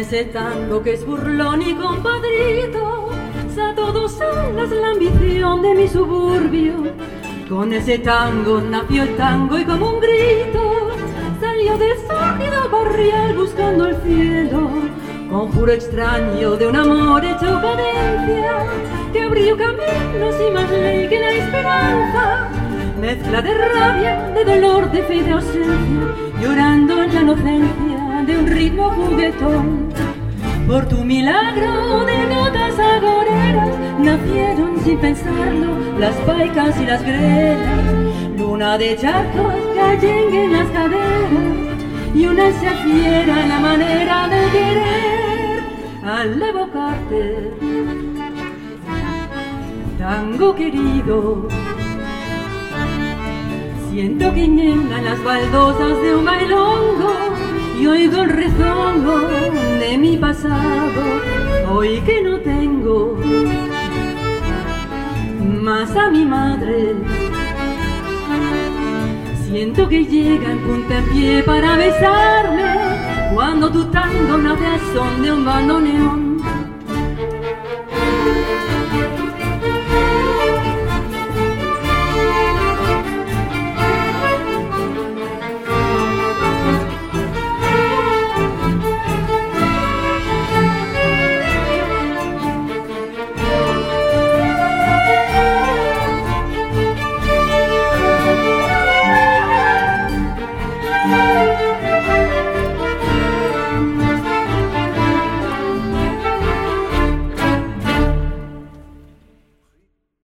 ese tango que es burlón y compadrito, a todos alas la ambición de mi suburbio. Con ese tango nació el tango y como un grito salió del sórdido barrial buscando el cielo. Conjuro extraño de un amor hecho cadencia que abrió caminos y más ley que la esperanza. Mezcla de rabia, de dolor, de fe y de ausencia, llorando en la inocencia de un ritmo juguetón. Por tu milagro de notas agoreras nacieron sin pensarlo las paicas y las grelas. Luna de charcos, gallengue en las caderas y una ansia fiera en la manera de querer. Al evocarte, tango querido, siento que llenan las baldosas de un bailongo y oigo el rezongo de mi pasado, hoy que no tengo más a mi madre. Siento que llega en punta en pie para besarme cuando tu tango nace al son de un bandoneón.